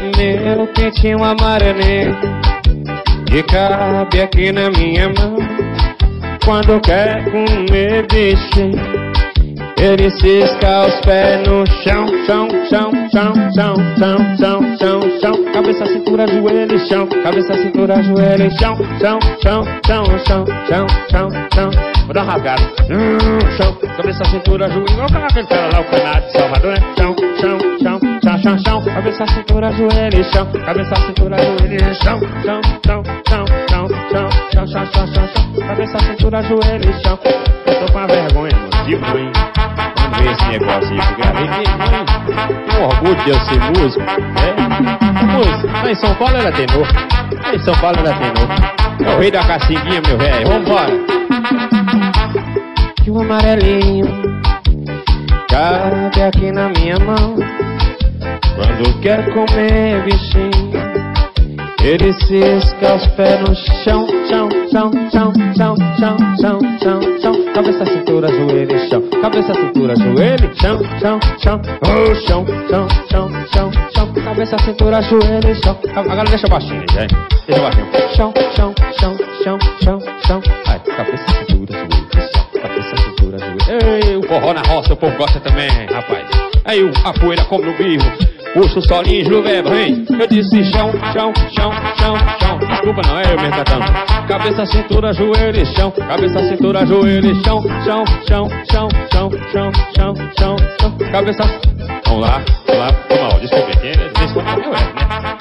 meu quentinho amarelinho que cabe aqui na minha mão. Quando quer comer bichinho, ele cisca os pés no chão, chão, chão, chão, chão, chão, chão, chão, chão. Cabeça, cintura, joelho, chão. Cabeça, cintura, joelho, chão, chão, chão, chão, chão, chão, chão, chão. Vou dar uma rasgada. Chão, cabeça, cintura, joelho. Igual aquele cara lá, o canário de Salvador, né? Chão, chão, chão, chão, chão, chão. Cabeça, cintura, joelho, chão. Cabeça, cintura, joelho, chão, chão, chão, chão, chão, chão, chão, chão, chão, chão, chão. Cabeça, cintura, joelho, chão. Eu tô com a vergonha, motivo, hein? Vamos ver esse negócio aí que gravei. Um orgulho de eu ser músico. Músico. Lá em São Paulo era tenor. Lá em São Paulo era tenor. É o rei da cacinguinha, meu velho. Vambora. E o amarelinho cabe aqui na minha mão. Quando quer comer bichinho, ele cisca os pés no chão, chão, chão, chão, chão, chão, chão, chão, chão. Cabeça, cintura, joelho, chão. Cabeça, cintura, joelho, chão, chão, chão. Oh, chão, chão, chão, chão, chão. Cabeça, cintura, joelho, chão. Agora deixa baixinho, gente. Deixa baixinho. Chão, chão, chão, chão, chão, chão. Ai, cabeça, cintura, joelho, chão. Cabeça, cintura, joelho. Ei, o forró na roça, o povo gosta também, rapaz. Aí a poeira come no birro. Puxa o solinho, Juveba, hein? Eu disse chão, chão, chão, chão, chão. Desculpa, não é eu mesmo cantando. Cabeça, cintura, joelho e chão. Cabeça, cintura, joelho e chão. Chão, chão, chão, chão, chão, chão, chão, chão. Cabeça. Vamos lá, vamos lá. Desculpa, desculpa, né?